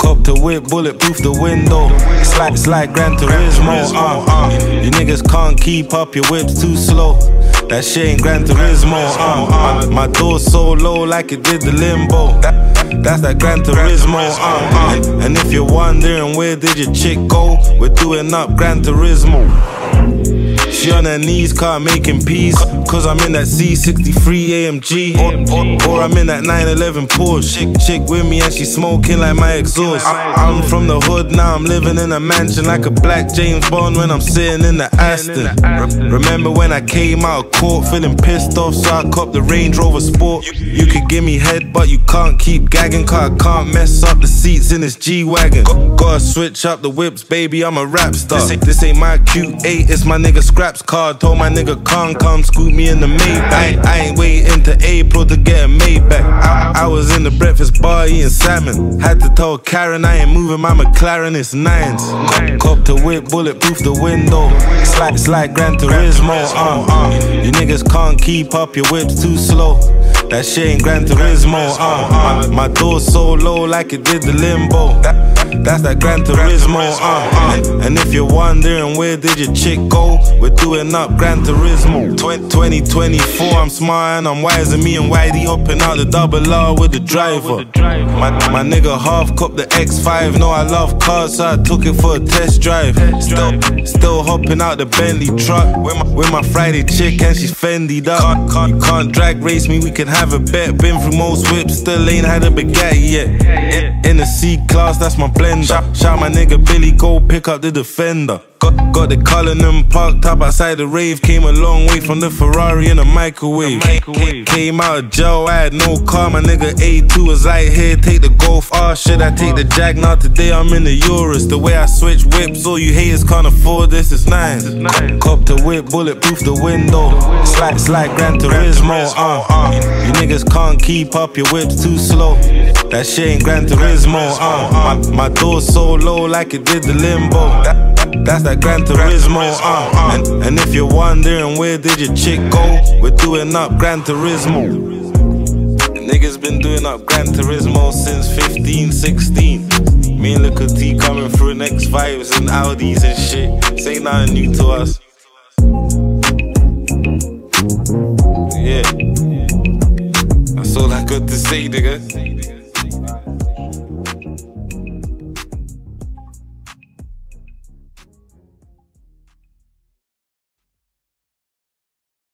Cop to whip, bulletproof the window. It's like Gran Turismo. You niggas can't keep up, your whip's too slow. That shit ain't Gran Turismo. My door's so low like it did the limbo. That's that Gran Turismo. And if you're wondering where did your chick go, we're doing up Gran Turismo. She on her knees, car making peace, cause I'm in that C63 AMG, or I'm in that 911 Porsche. Chick with me and she smoking like my exhaust. I'm from the hood now, I'm living in a mansion like a black James Bond when I'm sitting in the Aston. Remember when I came out of court feeling pissed off, so I copped the Range Rover Sport. You could give me head but you can't keep gagging, cause I can't mess up the seats in this G-Wagon. Gotta switch up the whips, baby, I'm a rap star. This ain't my Q8, it's my nigga Scraps card. Told my nigga Khan come scoop me in the Maybach. I ain't waiting to April to get a Maybach. I was in the breakfast bar eating salmon. Had to tell Karen I ain't moving my McLaren, it's nines. Cop to whip, bulletproof the window. It's like Gran Turismo. You niggas can't keep up, your whip's too slow. That shit ain't Gran Turismo. My door's so low like it did the limbo. That's that Gran Turismo. And if you're wondering where did your chick go, we're doing up Gran Turismo. 2024, I'm smart and I'm wise, and me and Whitey hopping out the double R with the driver. My nigga half copped the X5. Know I love cars, so I took it for a test drive. Still hopping out the Bentley truck with my Friday chick and she's Fendi'd up. You can't drag race me, we can have a bet. Been through most whips, still ain't had a Bugatti yet. In the C-Class, that's my blender. Shout my nigga Billy, go pick up the Defender. Got the Cullinan parked up outside the rave. Came a long way from the Ferrari in a microwave. Came out of jail, I had no car. My nigga A2 was like, here, take the Golf R. Should I take the Jag? Now today I'm in the Urus. The way I switch whips, all you haters can't afford this, it's nice. Cop to whip, bulletproof the window. It's like Gran Turismo. You niggas can't keep up, your whip's too slow. That shit ain't Gran Turismo. My door's so low like it did the limbo. That's that Gran Turismo. And if you're wondering where did your chick go, we're doing up Gran Turismo. Niggas been doing up Gran Turismo since 15, 16. Me and Lil T coming through in X5s and Audis and shit. This ain't nothing new to us. Yeah, that's all I got to say, nigga.